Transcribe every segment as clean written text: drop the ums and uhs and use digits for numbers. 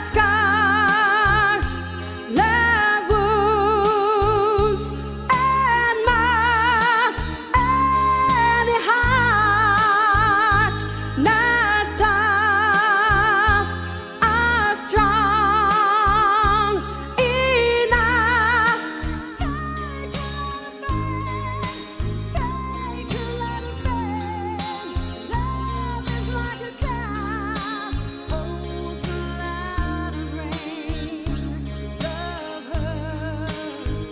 scars, love wounds, and marks. Any heart not tough or strong enough. Take a lot of pain. Love is like a cloud, holds a lot of rain. Love hurts.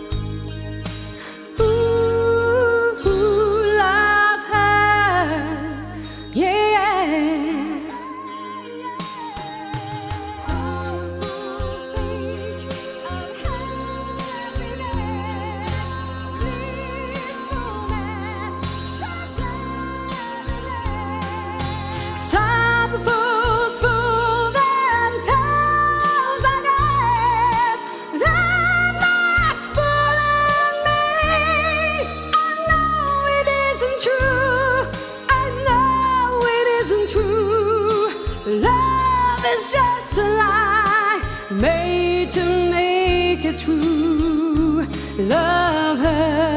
Ooh, love hurts. Yeah. Some fools think of happiness, blissfulness, some fools fool themselves, I guess. They're not fooling me. I know it isn't true. I know it isn't true. Love is just a lie made to make it true. Love hurts.